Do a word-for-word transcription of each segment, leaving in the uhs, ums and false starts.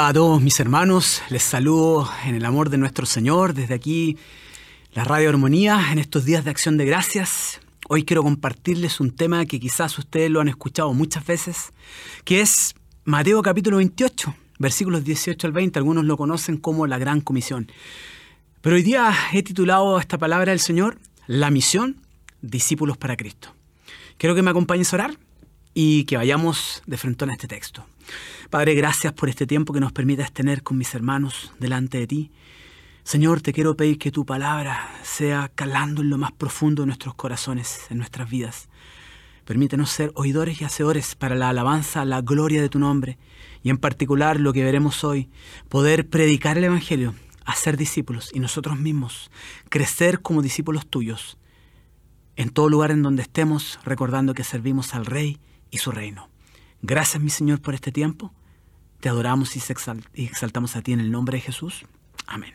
Hola a todos mis hermanos, les saludo en el amor de nuestro Señor desde aquí, la Radio Armonía, en estos días de Acción de Gracias. Hoy quiero compartirles un tema que quizás ustedes lo han escuchado muchas veces, que es Mateo capítulo veintiocho, versículos dieciocho al veinte. Algunos lo conocen como la Gran Comisión. Pero hoy día he titulado esta palabra del Señor, La Misión, Discípulos para Cristo. Quiero que me acompañes a orar y que vayamos de frente a este texto. Padre, gracias por este tiempo que nos permitas tener con mis hermanos delante de ti. Señor, te quiero pedir que tu palabra sea calando en lo más profundo de nuestros corazones, en nuestras vidas. Permítenos ser oidores y hacedores para la alabanza, la gloria de tu nombre. Y en particular lo que veremos hoy, poder predicar el Evangelio, hacer discípulos y nosotros mismos crecer como discípulos tuyos. En todo lugar en donde estemos, recordando que servimos al Rey y su reino. Gracias, mi Señor, por este tiempo. Te adoramos y exaltamos a ti en el nombre de Jesús. Amén.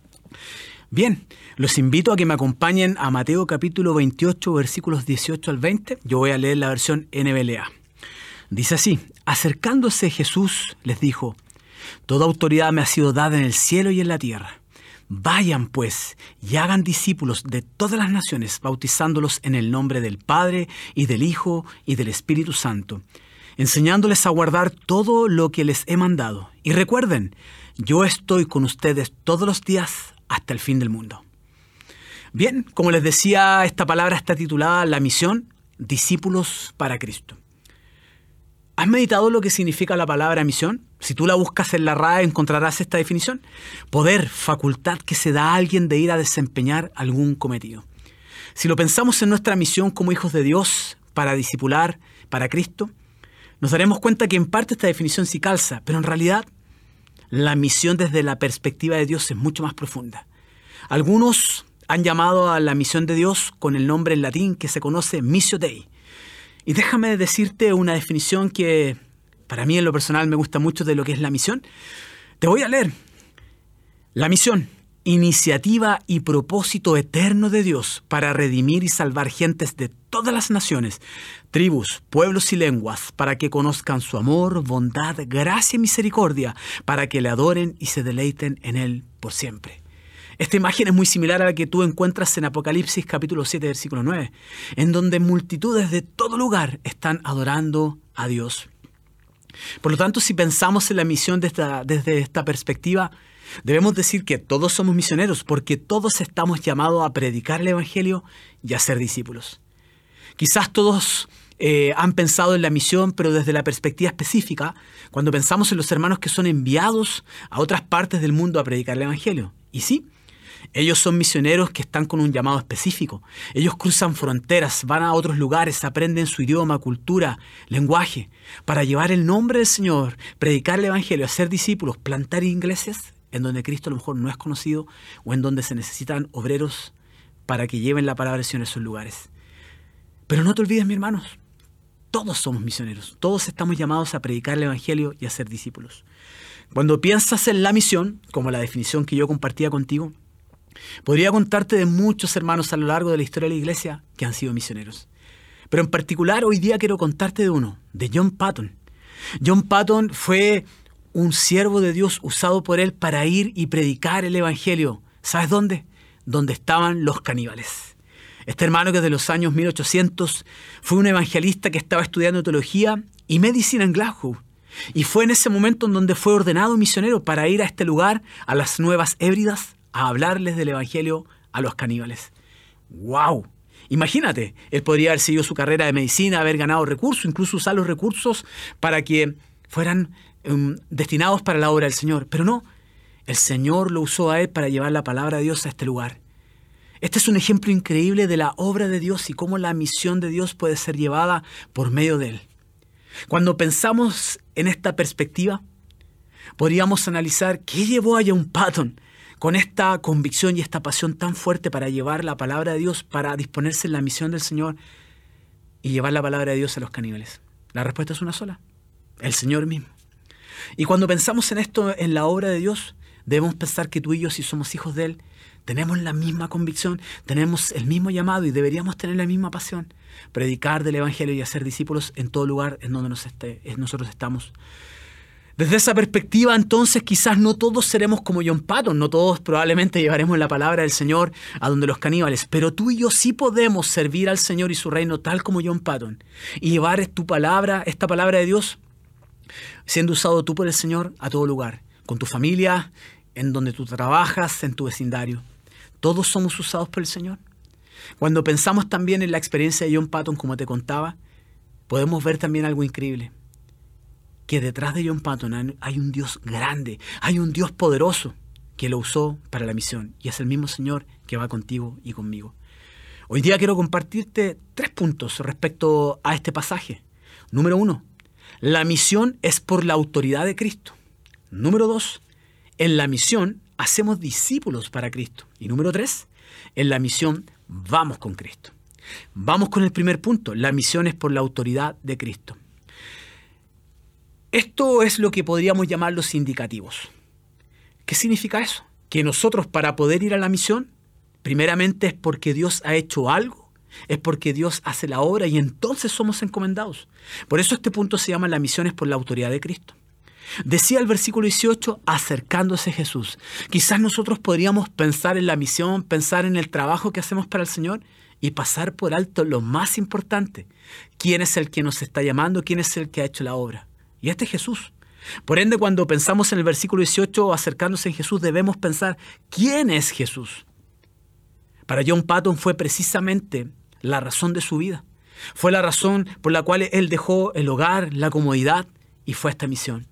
Bien, los invito a que me acompañen a Mateo capítulo veintiocho, versículos dieciocho al veinte. Yo voy a leer la versión N B L A. Dice así: acercándose Jesús les dijo: toda autoridad me ha sido dada en el cielo y en la tierra. Vayan pues y hagan discípulos de todas las naciones, bautizándolos en el nombre del Padre y del Hijo y del Espíritu Santo, enseñándoles a guardar todo lo que les he mandado. Y recuerden, yo estoy con ustedes todos los días hasta el fin del mundo. Bien, como les decía, esta palabra está titulada La Misión, Discípulos para Cristo. ¿Has meditado lo que significa la palabra misión? Si tú la buscas en la R A E encontrarás esta definición. Poder, facultad que se da a alguien de ir a desempeñar algún cometido. Si lo pensamos en nuestra misión como hijos de Dios para discipular para Cristo, nos daremos cuenta que en parte esta definición sí calza, pero en realidad la misión desde la perspectiva de Dios es mucho más profunda. Algunos han llamado a la misión de Dios con el nombre en latín que se conoce Missio Dei. Y déjame decirte una definición que para mí en lo personal me gusta mucho de lo que es la misión. Te voy a leer. La misión, iniciativa y propósito eterno de Dios para redimir y salvar gentes de todas las naciones, tribus, pueblos y lenguas, para que conozcan su amor, bondad, gracia y misericordia, para que le adoren y se deleiten en Él por siempre. Esta imagen es muy similar a la que tú encuentras en Apocalipsis capítulo siete, versículo nueve, en donde multitudes de todo lugar están adorando a Dios. Por lo tanto, si pensamos en la misión desde esta, desde esta perspectiva, debemos decir que todos somos misioneros porque todos estamos llamados a predicar el Evangelio y a ser discípulos. Quizás todos eh, han pensado en la misión, pero desde la perspectiva específica, cuando pensamos en los hermanos que son enviados a otras partes del mundo a predicar el Evangelio. Y sí, ellos son misioneros que están con un llamado específico. Ellos cruzan fronteras, van a otros lugares, aprenden su idioma, cultura, lenguaje, para llevar el nombre del Señor, predicar el Evangelio, hacer discípulos, plantar iglesias en donde Cristo a lo mejor no es conocido o en donde se necesitan obreros para que lleven la palabra del Señor a esos lugares. Pero no te olvides, mis hermanos, todos somos misioneros, todos estamos llamados a predicar el Evangelio y a ser discípulos. Cuando piensas en la misión, como la definición que yo compartía contigo, podría contarte de muchos hermanos a lo largo de la historia de la iglesia que han sido misioneros. Pero en particular hoy día quiero contarte de uno, de John Paton. John Paton fue un siervo de Dios usado por él para ir y predicar el Evangelio. ¿Sabes dónde? Donde estaban los caníbales. Este hermano que desde los años mil ochocientos fue un evangelista que estaba estudiando teología y medicina en Glasgow. Y fue en ese momento en donde fue ordenado misionero para ir a este lugar, a las Nuevas Hébridas, a hablarles del Evangelio a los caníbales. ¡Wow! Imagínate, él podría haber seguido su carrera de medicina, haber ganado recursos, incluso usar los recursos para que fueran um, destinados para la obra del Señor. Pero no, el Señor lo usó a él para llevar la palabra de Dios a este lugar. Este es un ejemplo increíble de la obra de Dios y cómo la misión de Dios puede ser llevada por medio de él. Cuando pensamos en esta perspectiva, podríamos analizar qué llevó a John Paton con esta convicción y esta pasión tan fuerte para llevar la palabra de Dios, para disponerse en la misión del Señor y llevar la palabra de Dios a los caníbales. La respuesta es una sola: el Señor mismo. Y cuando pensamos en esto, en la obra de Dios, debemos pensar que tú y yo, si somos hijos de Él, tenemos la misma convicción, tenemos el mismo llamado y deberíamos tener la misma pasión. Predicar del Evangelio y hacer discípulos en todo lugar en donde nos esté, nosotros estamos. Desde esa perspectiva, entonces, quizás no todos seremos como John Patton, no todos probablemente llevaremos la palabra del Señor a donde los caníbales, pero tú y yo sí podemos servir al Señor y su reino tal como John Patton y llevar tu palabra, esta palabra de Dios, siendo usado tú por el Señor a todo lugar, con tu familia, en donde tú trabajas, en tu vecindario. Todos somos usados por el Señor. Cuando pensamos también en la experiencia de John Patton, como te contaba, podemos ver también algo increíble. Que detrás de John Patton hay un Dios grande, hay un Dios poderoso que lo usó para la misión. Y es el mismo Señor que va contigo y conmigo. Hoy día quiero compartirte tres puntos respecto a este pasaje. Número uno, la misión es por la autoridad de Cristo. Número dos, en la misión hacemos discípulos para Cristo. Y número tres, en la misión vamos con Cristo. Vamos con el primer punto, la misión es por la autoridad de Cristo. Esto es lo que podríamos llamar los indicativos. ¿Qué significa eso? Que nosotros para poder ir a la misión, primeramente es porque Dios ha hecho algo, es porque Dios hace la obra y entonces somos encomendados. Por eso este punto se llama la misión es por la autoridad de Cristo. Decía el versículo dieciocho, acercándose Jesús. Quizás nosotros podríamos pensar en la misión, pensar en el trabajo que hacemos para el Señor y pasar por alto lo más importante. ¿Quién es el que nos está llamando? ¿Quién es el que ha hecho la obra? Y este es Jesús. Por ende, cuando pensamos en el versículo dieciocho, acercándose en Jesús, debemos pensar, ¿quién es Jesús? Para John Patton fue precisamente la razón de su vida. Fue la razón por la cual él dejó el hogar, la comodidad y fue a esta misión.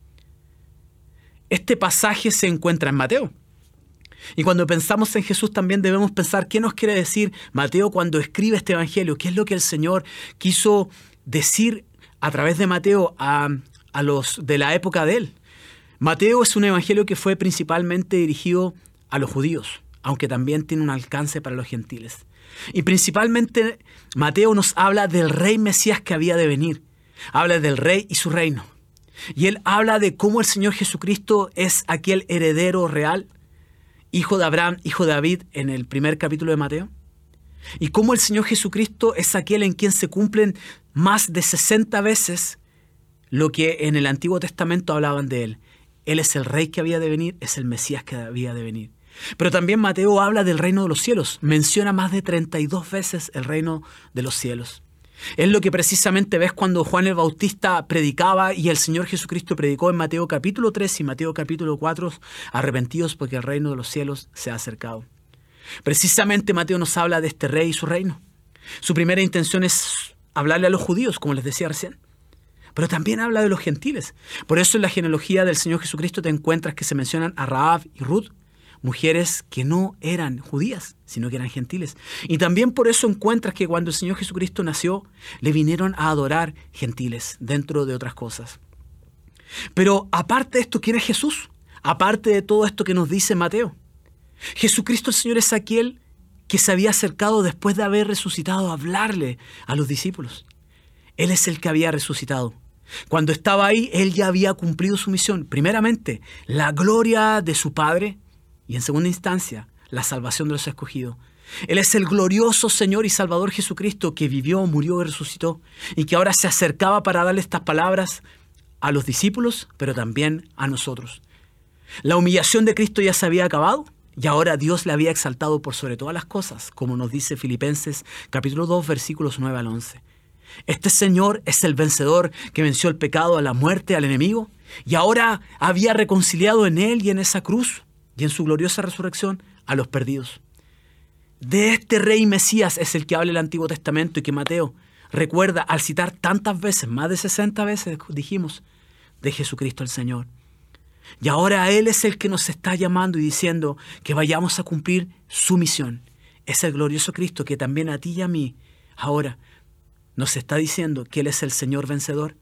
Este pasaje se encuentra en Mateo. Y cuando pensamos en Jesús también debemos pensar qué nos quiere decir Mateo cuando escribe este evangelio. ¿Qué es lo que el Señor quiso decir a través de Mateo a, a los de la época de él? Mateo es un evangelio que fue principalmente dirigido a los judíos, aunque también tiene un alcance para los gentiles. Y principalmente Mateo nos habla del rey Mesías que había de venir. Habla del rey y su reino. Y él habla de cómo el Señor Jesucristo es aquel heredero real, hijo de Abraham, hijo de David, en el primer capítulo de Mateo. Y cómo el Señor Jesucristo es aquel en quien se cumplen más de sesenta veces lo que en el Antiguo Testamento hablaban de él. Él es el rey que había de venir, es el Mesías que había de venir. Pero también Mateo habla del reino de los cielos. Menciona más de treinta y dos veces el reino de los cielos. Es lo que precisamente ves cuando Juan el Bautista predicaba y el Señor Jesucristo predicó en Mateo capítulo tres y Mateo capítulo cuatro, arrepentidos porque el reino de los cielos se ha acercado. Precisamente Mateo nos habla de este rey y su reino. Su primera intención es hablarle a los judíos, como les decía recién. Pero también habla de los gentiles. Por eso en la genealogía del Señor Jesucristo te encuentras que se mencionan a Rahab y Ruth, mujeres que no eran judías, sino que eran gentiles. Y también por eso encuentras que cuando el Señor Jesucristo nació, le vinieron a adorar gentiles, dentro de otras cosas. Pero aparte de esto, ¿quién es Jesús? Aparte de todo esto que nos dice Mateo. Jesucristo el Señor es aquel que se había acercado después de haber resucitado a hablarle a los discípulos. Él es el que había resucitado. Cuando estaba ahí, Él ya había cumplido su misión. Primeramente, la gloria de su Padre. Y en segunda instancia, la salvación de los escogidos. Él es el glorioso Señor y Salvador Jesucristo que vivió, murió y resucitó. Y que ahora se acercaba para darle estas palabras a los discípulos, pero también a nosotros. La humillación de Cristo ya se había acabado y ahora Dios le había exaltado por sobre todas las cosas, como nos dice Filipenses capítulo dos, versículos nueve al once. Este Señor es el vencedor que venció el pecado, a la muerte, al enemigo, y ahora había reconciliado en Él y en esa cruz y en su gloriosa resurrección a los perdidos. De este rey Mesías es el que habla el Antiguo Testamento y que Mateo recuerda al citar tantas veces, más de sesenta veces dijimos, de Jesucristo el Señor. Y ahora Él es el que nos está llamando y diciendo que vayamos a cumplir su misión. Es el glorioso Cristo que también a ti y a mí ahora nos está diciendo que Él es el Señor vencedor.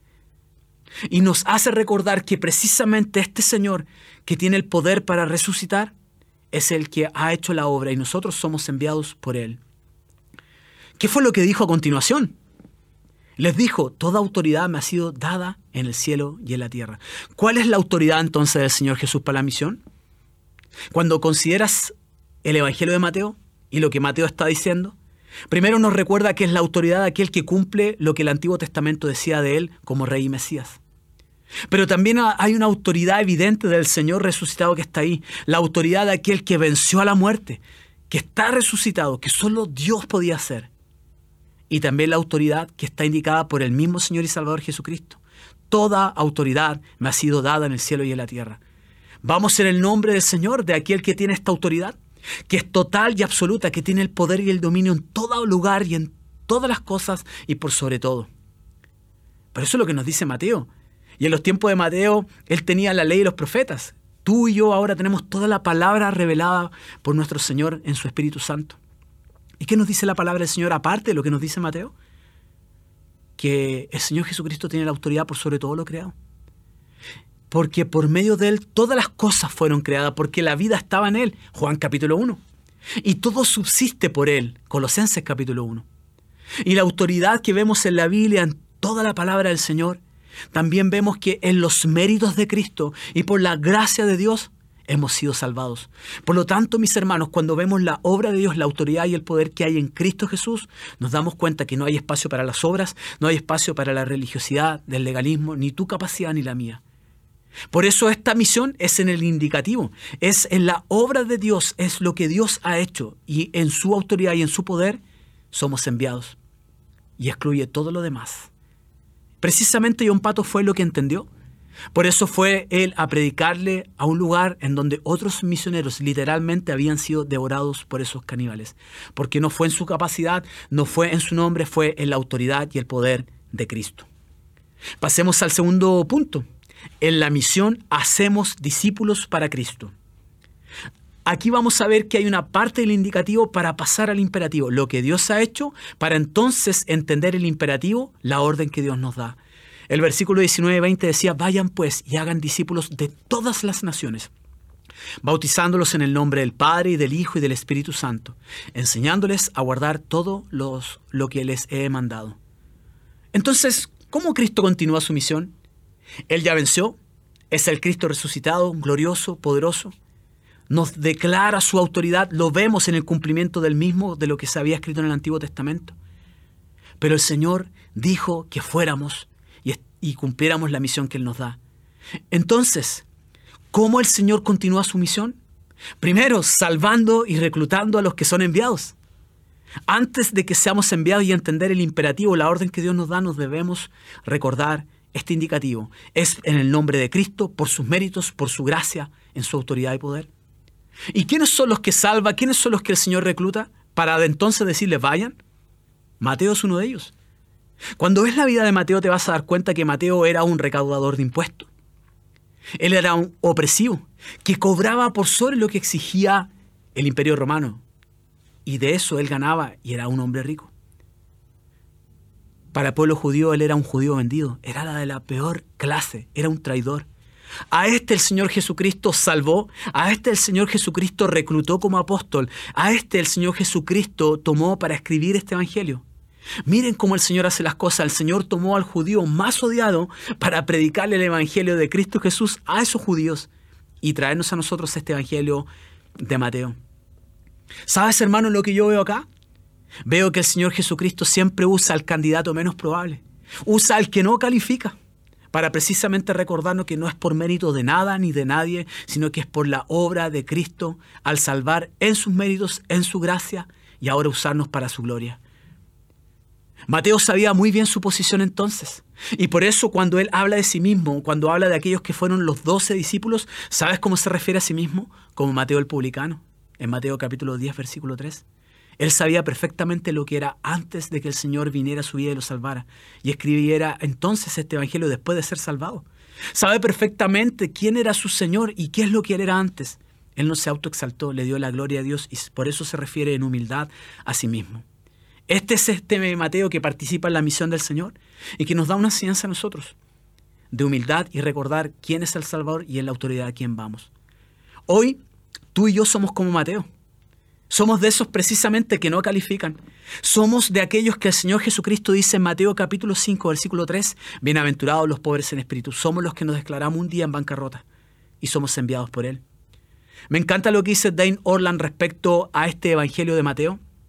Y nos hace recordar que precisamente este Señor que tiene el poder para resucitar es el que ha hecho la obra y nosotros somos enviados por Él. ¿Qué fue lo que dijo a continuación? Les dijo, toda autoridad me ha sido dada en el cielo y en la tierra. ¿Cuál es la autoridad entonces del Señor Jesús para la misión? Cuando consideras el Evangelio de Mateo y lo que Mateo está diciendo, primero nos recuerda que es la autoridad de aquel que cumple lo que el Antiguo Testamento decía de Él como Rey y Mesías. Pero también hay una autoridad evidente del Señor resucitado que está ahí. La autoridad de aquel que venció a la muerte, que está resucitado, que solo Dios podía hacer. Y también la autoridad que está indicada por el mismo Señor y Salvador Jesucristo. Toda autoridad me ha sido dada en el cielo y en la tierra. Vamos en el nombre del Señor, de aquel que tiene esta autoridad, que es total y absoluta, que tiene el poder y el dominio en todo lugar y en todas las cosas y por sobre todo. Pero eso es lo que nos dice Mateo. Y en los tiempos de Mateo, él tenía la ley y los profetas. Tú y yo ahora tenemos toda la palabra revelada por nuestro Señor en su Espíritu Santo. ¿Y qué nos dice la palabra del Señor aparte de lo que nos dice Mateo? Que el Señor Jesucristo tiene la autoridad por sobre todo lo creado. Porque por medio de Él todas las cosas fueron creadas, porque la vida estaba en Él. Juan capítulo uno. Y todo subsiste por Él. Colosenses capítulo uno. Y la autoridad que vemos en la Biblia, en toda la palabra del Señor, también vemos que en los méritos de Cristo y por la gracia de Dios hemos sido salvados. Por lo tanto, mis hermanos, cuando vemos la obra de Dios, la autoridad y el poder que hay en Cristo Jesús, nos damos cuenta que no hay espacio para las obras, no hay espacio para la religiosidad, del legalismo, ni tu capacidad ni la mía. Por eso esta misión es en el indicativo, es en la obra de Dios, es lo que Dios ha hecho y en su autoridad y en su poder somos enviados. Y excluye todo lo demás. Precisamente John Pato fue lo que entendió. Por eso fue él a predicarle a un lugar en donde otros misioneros literalmente habían sido devorados por esos caníbales. Porque no fue en su capacidad, no fue en su nombre, fue en la autoridad y el poder de Cristo. Pasemos al segundo punto. En la misión hacemos discípulos para Cristo. Aquí vamos a ver que hay una parte del indicativo para pasar al imperativo. Lo que Dios ha hecho para entonces entender el imperativo, la orden que Dios nos da. El versículo diecinueve veinte decía, vayan pues y hagan discípulos de todas las naciones, bautizándolos en el nombre del Padre y del Hijo y del Espíritu Santo, enseñándoles a guardar todo los, lo que les he mandado. Entonces, ¿cómo Cristo continúa su misión? Él ya venció, es el Cristo resucitado, glorioso, poderoso. Nos declara su autoridad, lo vemos en el cumplimiento del mismo, de lo que se había escrito en el Antiguo Testamento. Pero el Señor dijo que fuéramos y, y cumpliéramos la misión que Él nos da. Entonces, ¿cómo el Señor continúa su misión? Primero, salvando y reclutando a los que son enviados. Antes de que seamos enviados y entender el imperativo, la orden que Dios nos da, nos debemos recordar este indicativo. Es en el nombre de Cristo, por sus méritos, por su gracia, en su autoridad y poder. ¿Y quiénes son los que salva? ¿Quiénes son los que el Señor recluta para de entonces decirles vayan? Mateo es uno de ellos. Cuando ves la vida de Mateo te vas a dar cuenta que Mateo era un recaudador de impuestos. Él era un opresivo que cobraba por sobre lo que exigía el Imperio Romano. Y de eso él ganaba y era un hombre rico. Para el pueblo judío él era un judío vendido. Era la de la peor clase. Era un traidor. A este el Señor Jesucristo salvó, a este el Señor Jesucristo reclutó como apóstol, a este el Señor Jesucristo tomó para escribir este evangelio. Miren cómo el Señor hace las cosas. El Señor tomó al judío más odiado para predicarle el evangelio de Cristo Jesús a esos judíos y traernos a nosotros este evangelio de Mateo. ¿Sabes, hermano, lo que yo veo acá? Veo que el Señor Jesucristo siempre usa al candidato menos probable, usa al que no califica, para precisamente recordarnos que no es por mérito de nada ni de nadie, sino que es por la obra de Cristo al salvar en sus méritos, en su gracia y ahora usarnos para su gloria. Mateo sabía muy bien su posición entonces y por eso cuando él habla de sí mismo, cuando habla de aquellos que fueron los doce discípulos, ¿sabes cómo se refiere a sí mismo? Como Mateo el publicano, en Mateo capítulo diez, versículo tres. Él sabía perfectamente lo que era antes de que el Señor viniera a su vida y lo salvara. Y escribiera entonces este evangelio después de ser salvado. Sabe perfectamente quién era su Señor y qué es lo que él era antes. Él no se autoexaltó, le dio la gloria a Dios y por eso se refiere en humildad a sí mismo. Este es este Mateo que participa en la misión del Señor y que nos da una enseñanza a nosotros de humildad y recordar quién es el Salvador y en la autoridad a quién vamos. Hoy tú y yo somos como Mateo. Somos de esos precisamente que no califican. Somos de aquellos que el Señor Jesucristo dice en Mateo capítulo cinco, versículo tres, bienaventurados los pobres en espíritu. Somos los que nos declaramos un día en bancarrota y somos enviados por Él. Me encanta lo que dice Dane Orland respecto a este evangelio de Mateo.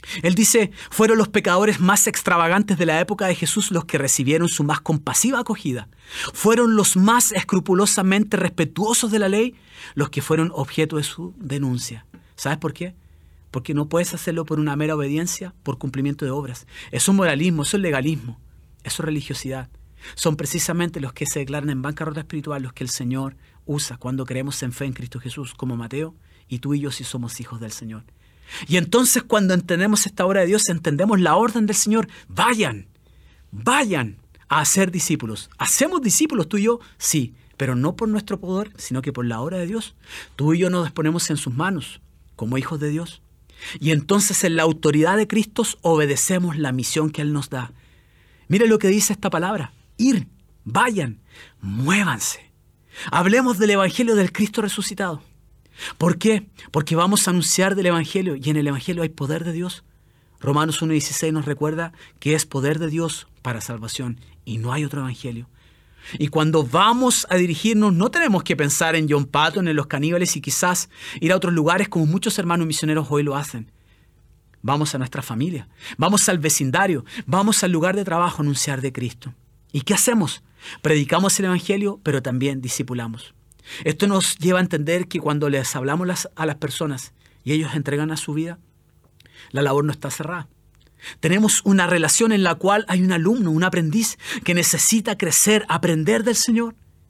Él dice, fueron los pecadores más extravagantes de la época de Jesús los que recibieron su más compasiva acogida. Fueron los más escrupulosamente respetuosos de la ley los que fueron objeto de su denuncia. ¿Sabes por qué? Porque no puedes hacerlo por una mera obediencia, por cumplimiento de obras. Eso es moralismo, eso es legalismo, eso es religiosidad. Son precisamente los que se declaran en bancarrota espiritual los que el Señor usa cuando creemos en fe en Cristo Jesús, como Mateo, y tú y yo si somos hijos del Señor. Y entonces cuando entendemos esta obra de Dios, entendemos la orden del Señor. Vayan, vayan a hacer discípulos. ¿Hacemos discípulos tú y yo? Sí, pero no por nuestro poder, sino que por la obra de Dios. Tú y yo nos ponemos en sus manos como hijos de Dios. Y entonces en la autoridad de Cristo obedecemos la misión que Él nos da. Mire lo que dice esta palabra. Ir, vayan, muévanse. Hablemos del Evangelio del Cristo resucitado. ¿Por qué? Porque vamos a anunciar del Evangelio y en el Evangelio hay poder de Dios. Romanos uno dieciséis nos recuerda que es poder de Dios para salvación y no hay otro Evangelio. Y cuando vamos a dirigirnos no tenemos que pensar en John Patton, en los caníbales y quizás ir a otros lugares como muchos hermanos misioneros hoy lo hacen. Vamos a nuestra familia, vamos al vecindario, vamos al lugar de trabajo a anunciar de Cristo. ¿Y qué hacemos? Predicamos el Evangelio, pero también discipulamos. Esto nos lleva a entender que cuando les hablamos las, a las personas y ellos entregan a su vida, la labor no está cerrada. Tenemos una relación en la cual hay un alumno, un aprendiz que necesita crecer, aprender del Señor.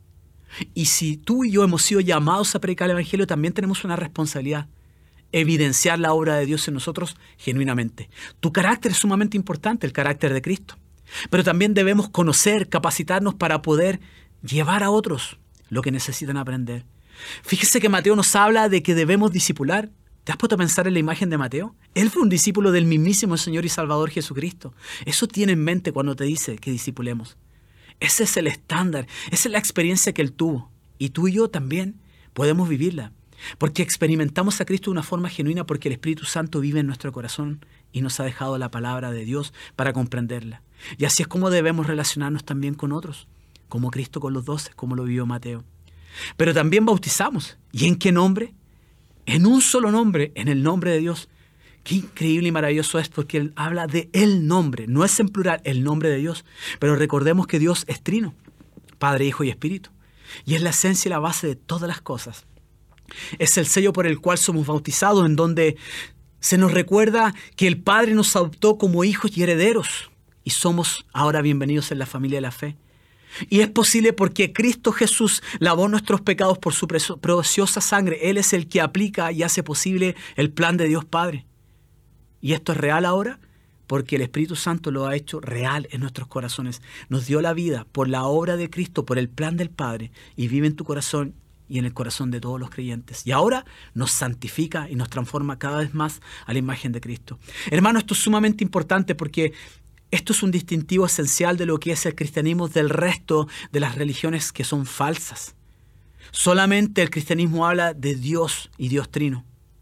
Y si tú y yo hemos sido llamados a predicar el Evangelio, también tenemos una responsabilidad. Evidenciar la obra de Dios en nosotros genuinamente. Tu carácter es sumamente importante, el carácter de Cristo. Pero también debemos conocer, capacitarnos para poder llevar a otros lo que necesitan aprender. Fíjese que Mateo nos habla de que debemos discipular. ¿Te has puesto a pensar en la imagen de Mateo? Él fue un discípulo del mismísimo Señor y Salvador Jesucristo. Eso tiene en mente cuando te dice que discipulemos. Ese es el estándar, esa es la experiencia que Él tuvo. Y tú y yo también podemos vivirla. Porque experimentamos a Cristo de una forma genuina porque el Espíritu Santo vive en nuestro corazón y nos ha dejado la palabra de Dios para comprenderla. Y así es como debemos relacionarnos también con otros, como Cristo con los doce, como lo vivió Mateo. Pero también bautizamos. ¿Y en qué nombre? En un solo nombre, en el nombre de Dios. Qué increíble y maravilloso es porque Él habla de el nombre, no es en plural, el nombre de Dios. Pero recordemos que Dios es trino, Padre, Hijo y Espíritu. Y es la esencia y la base de todas las cosas. Es el sello por el cual somos bautizados, en donde se nos recuerda que el Padre nos adoptó como hijos y herederos. Y somos ahora bienvenidos en la familia de la fe. Y es posible porque Cristo Jesús lavó nuestros pecados por su preciosa sangre. Él es el que aplica y hace posible el plan de Dios Padre. Y esto es real ahora porque el Espíritu Santo lo ha hecho real en nuestros corazones. Nos dio la vida por la obra de Cristo, por el plan del Padre. Y vive en tu corazón y en el corazón de todos los creyentes. Y ahora nos santifica y nos transforma cada vez más a la imagen de Cristo. Hermano, esto es sumamente importante porque esto es un distintivo esencial de lo que es el cristianismo del resto de las religiones que son falsas. Solamente el cristianismo habla de Dios y Dios trino.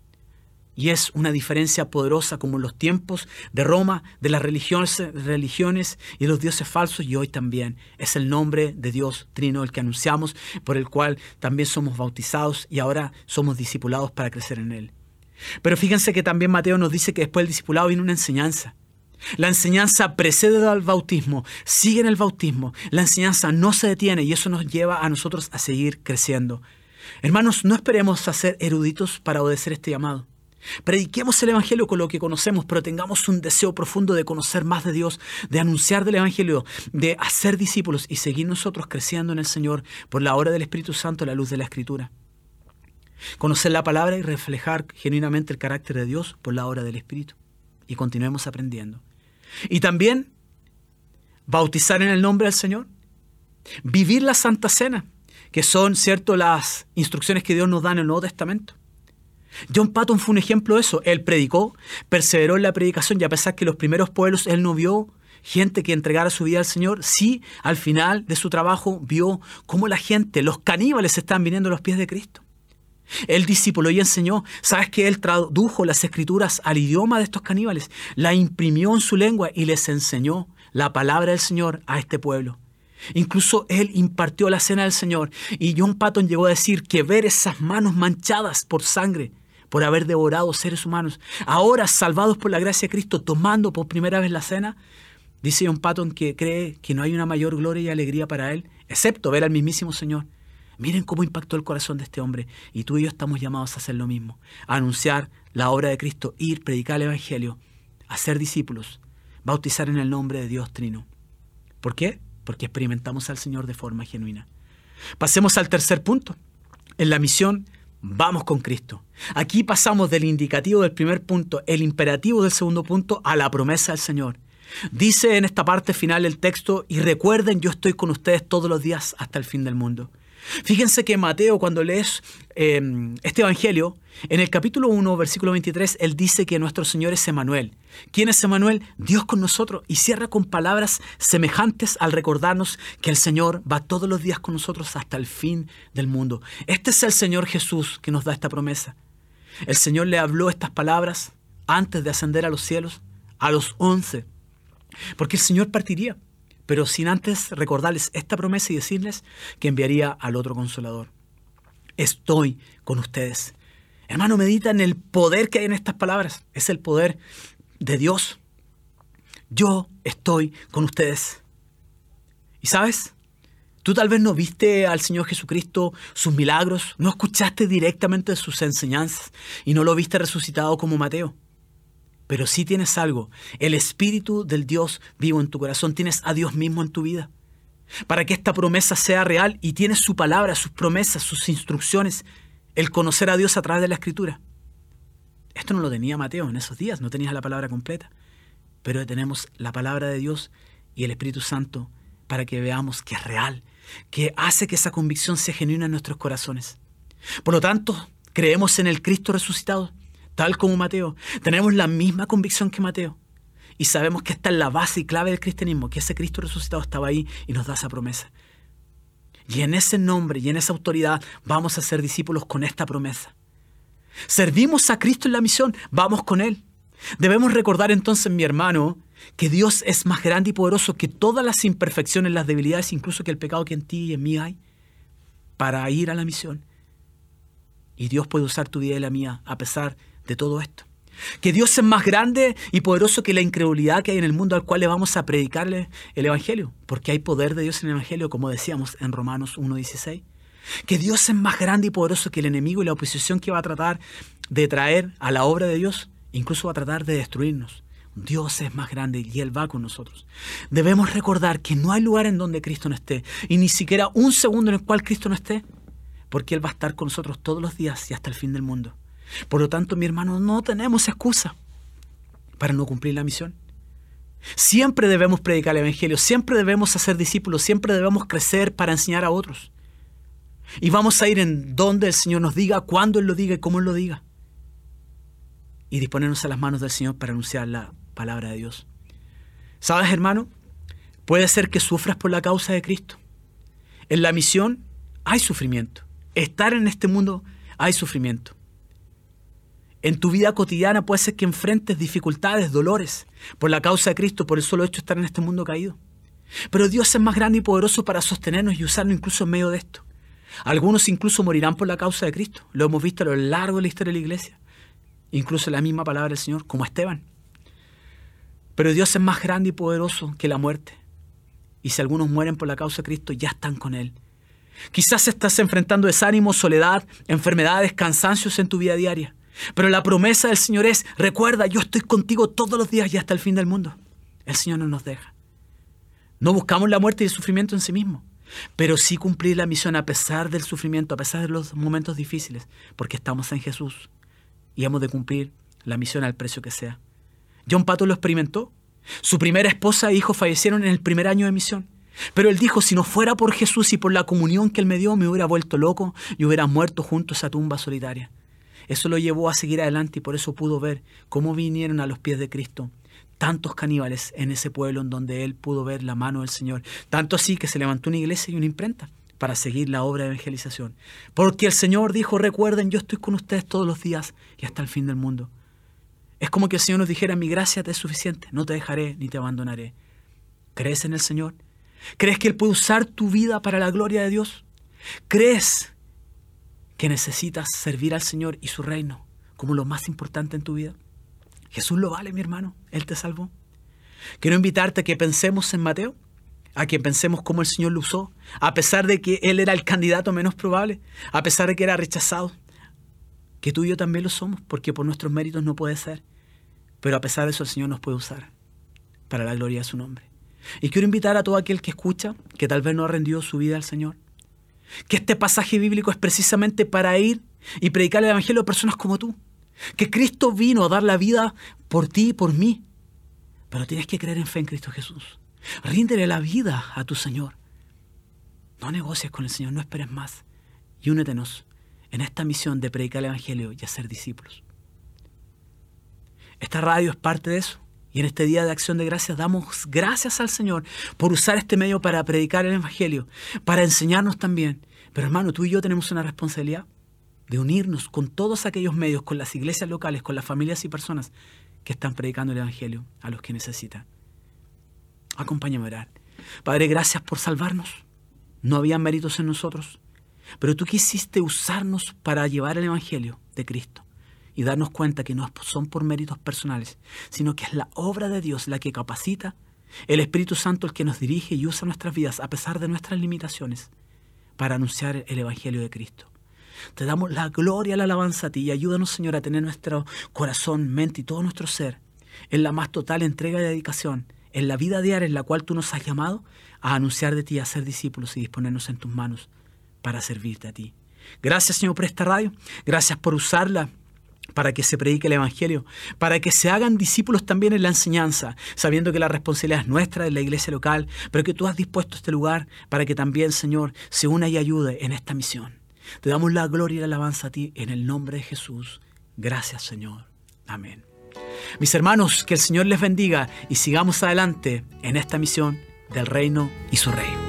Y es una diferencia poderosa como en los tiempos de Roma, de las religiones, religiones y los dioses falsos, y hoy también. Es el nombre de Dios trino el que anunciamos, por el cual también somos bautizados y ahora somos discipulados para crecer en Él. Pero fíjense que también Mateo nos dice que después del discipulado viene una enseñanza. La enseñanza precede al bautismo, sigue en el bautismo. La enseñanza no se detiene y eso nos lleva a nosotros a seguir creciendo. Hermanos, no esperemos a ser eruditos para obedecer este llamado. Prediquemos el Evangelio con lo que conocemos, pero tengamos un deseo profundo de conocer más de Dios, de anunciar del Evangelio, de hacer discípulos y seguir nosotros creciendo en el Señor por la obra del Espíritu Santo, la luz de la Escritura. Conocer la palabra y reflejar genuinamente el carácter de Dios por la obra del Espíritu. Y continuemos aprendiendo. Y también bautizar en el nombre del Señor. Vivir la Santa Cena, que son, cierto, las instrucciones que Dios nos da en el Nuevo Testamento. John Patton fue un ejemplo de eso. Él predicó, perseveró en la predicación y a pesar que los primeros pueblos él no vio gente que entregara su vida al Señor, sí, al final de su trabajo vio cómo la gente, los caníbales, estaban viniendo a los pies de Cristo. Él discipuló y enseñó. ¿Sabes que él tradujo las escrituras al idioma de estos caníbales? La imprimió en su lengua y les enseñó la palabra del Señor a este pueblo. Incluso él impartió la cena del Señor. Y John Patton llegó a decir que ver esas manos manchadas por sangre, por haber devorado seres humanos, ahora salvados por la gracia de Cristo, tomando por primera vez la cena, dice John Paton que cree que no hay una mayor gloria y alegría para él, excepto ver al mismísimo Señor. Miren cómo impactó el corazón de este hombre, y tú y yo estamos llamados a hacer lo mismo, a anunciar la obra de Cristo, ir, predicar el Evangelio, hacer discípulos, bautizar en el nombre de Dios Trino. ¿Por qué? Porque experimentamos al Señor de forma genuina. Pasemos al tercer punto. En la misión, vamos con Cristo. Aquí pasamos del indicativo del primer punto, el imperativo del segundo punto, a la promesa del Señor. Dice en esta parte final del texto, y recuerden, yo estoy con ustedes todos los días hasta el fin del mundo. Fíjense que Mateo, cuando lees eh, este evangelio, en el capítulo uno, versículo veintitrés, él dice que nuestro Señor es Emmanuel. ¿Quién es Emmanuel? Dios con nosotros. Y cierra con palabras semejantes al recordarnos que el Señor va todos los días con nosotros hasta el fin del mundo. Este es el Señor Jesús que nos da esta promesa. El Señor le habló estas palabras antes de ascender a los cielos, a los once, porque el Señor partiría, pero sin antes recordarles esta promesa y decirles que enviaría al otro Consolador. Estoy con ustedes. Hermano, medita en el poder que hay en estas palabras. Es el poder de Dios. Yo estoy con ustedes. ¿Y sabes? Tú tal vez no viste al Señor Jesucristo, sus milagros, no escuchaste directamente sus enseñanzas y no lo viste resucitado como Mateo. Pero sí tienes algo, el Espíritu del Dios vivo en tu corazón, tienes a Dios mismo en tu vida. Para que esta promesa sea real y tienes su palabra, sus promesas, sus instrucciones, el conocer a Dios a través de la Escritura. Esto no lo tenía Mateo en esos días, no tenías la palabra completa. Pero tenemos la palabra de Dios y el Espíritu Santo para que veamos que es real, que hace que esa convicción sea genuina en nuestros corazones. Por lo tanto, creemos en el Cristo resucitado, tal como Mateo. Tenemos la misma convicción que Mateo. Y sabemos que esta es la base y clave del cristianismo, que ese Cristo resucitado estaba ahí y nos da esa promesa. Y en ese nombre y en esa autoridad vamos a ser discípulos con esta promesa. Servimos a Cristo en la misión, vamos con Él. Debemos recordar entonces, mi hermano, que Dios es más grande y poderoso que todas las imperfecciones, las debilidades, incluso que el pecado que en ti y en mí hay, para ir a la misión. Y Dios puede usar tu vida y la mía a pesar de todo esto. Que Dios es más grande y poderoso que la incredulidad que hay en el mundo al cual le vamos a predicarle el Evangelio, porque hay poder de Dios en el Evangelio, como decíamos en Romanos uno dieciséis. Que Dios es más grande y poderoso que el enemigo y la oposición que va a tratar de traer a la obra de Dios, incluso va a tratar de destruirnos. Dios es más grande y Él va con nosotros. Debemos recordar que no hay lugar en donde Cristo no esté, y ni siquiera un segundo en el cual Cristo no esté, porque Él va a estar con nosotros todos los días y hasta el fin del mundo. Por lo tanto, mi hermano, no tenemos excusa para no cumplir la misión. Siempre debemos predicar el Evangelio, siempre debemos hacer discípulos, siempre debemos crecer para enseñar a otros. Y vamos a ir en donde el Señor nos diga, cuándo Él lo diga y cómo Él lo diga. Y disponernos a las manos del Señor para anunciar la palabra de Dios. ¿Sabes, hermano? Puede ser que sufras por la causa de Cristo. En la misión hay sufrimiento. Estar en este mundo hay sufrimiento. En tu vida cotidiana puede ser que enfrentes dificultades, dolores, por la causa de Cristo, por el solo hecho de estar en este mundo caído. Pero Dios es más grande y poderoso para sostenernos y usarnos incluso en medio de esto. Algunos incluso morirán por la causa de Cristo. Lo hemos visto a lo largo de la historia de la iglesia. Incluso la misma palabra del Señor, como Esteban. Pero Dios es más grande y poderoso que la muerte. Y si algunos mueren por la causa de Cristo, ya están con Él. Quizás estás enfrentando desánimo, soledad, enfermedades, cansancios en tu vida diaria. Pero la promesa del Señor es, recuerda, yo estoy contigo todos los días y hasta el fin del mundo. El Señor no nos deja. No buscamos la muerte y el sufrimiento en sí mismo, pero sí cumplir la misión a pesar del sufrimiento, a pesar de los momentos difíciles, porque estamos en Jesús y hemos de cumplir la misión al precio que sea. John Paton lo experimentó. Su primera esposa e hijo fallecieron en el primer año de misión. Pero él dijo, si no fuera por Jesús y por la comunión que Él me dio, me hubiera vuelto loco y hubiera muerto junto a esa tumba solitaria. Eso lo llevó a seguir adelante y por eso pudo ver cómo vinieron a los pies de Cristo tantos caníbales en ese pueblo en donde él pudo ver la mano del Señor. Tanto así que se levantó una iglesia y una imprenta para seguir la obra de evangelización. Porque el Señor dijo, recuerden, yo estoy con ustedes todos los días y hasta el fin del mundo. Es como que el Señor nos dijera, mi gracia te es suficiente, no te dejaré ni te abandonaré. ¿Crees en el Señor? ¿Crees que Él puede usar tu vida para la gloria de Dios? ¿Crees que necesitas servir al Señor y su reino como lo más importante en tu vida? Jesús lo vale, mi hermano. Él te salvó. Quiero invitarte a que pensemos en Mateo, a que pensemos cómo el Señor lo usó, a pesar de que Él era el candidato menos probable, a pesar de que era rechazado, que tú y yo también lo somos, porque por nuestros méritos no puede ser, pero a pesar de eso el Señor nos puede usar para la gloria de su nombre. Y quiero invitar a todo aquel que escucha, que tal vez no ha rendido su vida al Señor, que este pasaje bíblico es precisamente para ir y predicar el evangelio a personas como tú, que Cristo vino a dar la vida por ti y por mí, pero tienes que creer en fe en Cristo Jesús. Ríndele la vida a tu Señor. No negocies con el Señor, no esperes más. Y únetenos en esta misión de predicar el evangelio y hacer discípulos. Esta radio es parte de eso. Y en este día de acción de gracias damos gracias al Señor por usar este medio para predicar el evangelio, para enseñarnos también. Pero hermano, tú y yo tenemos una responsabilidad de unirnos con todos aquellos medios, con las iglesias locales, con las familias y personas que están predicando el evangelio a los que necesitan. Acompáñame a orar. Padre, gracias por salvarnos. No había méritos en nosotros, pero tú quisiste usarnos para llevar el evangelio de Cristo y darnos cuenta que no son por méritos personales, sino que es la obra de Dios la que capacita, el Espíritu Santo el que nos dirige y usa nuestras vidas a pesar de nuestras limitaciones para anunciar el evangelio de Cristo. Te damos la gloria y la alabanza a ti y ayúdanos, Señor, a tener nuestro corazón, mente y todo nuestro ser en la más total entrega y dedicación, en la vida diaria en la cual tú nos has llamado a anunciar de ti, a ser discípulos y disponernos en tus manos para servirte a ti. Gracias, Señor, por esta radio. Gracias por usarla para que se predique el evangelio, para que se hagan discípulos también en la enseñanza, sabiendo que la responsabilidad es nuestra, de la iglesia local, pero que tú has dispuesto este lugar para que también, Señor, se una y ayude en esta misión. Te damos la gloria y la alabanza a ti en el nombre de Jesús. Gracias, Señor. Amén. Mis hermanos, que el Señor les bendiga y sigamos adelante en esta misión del reino y su rey.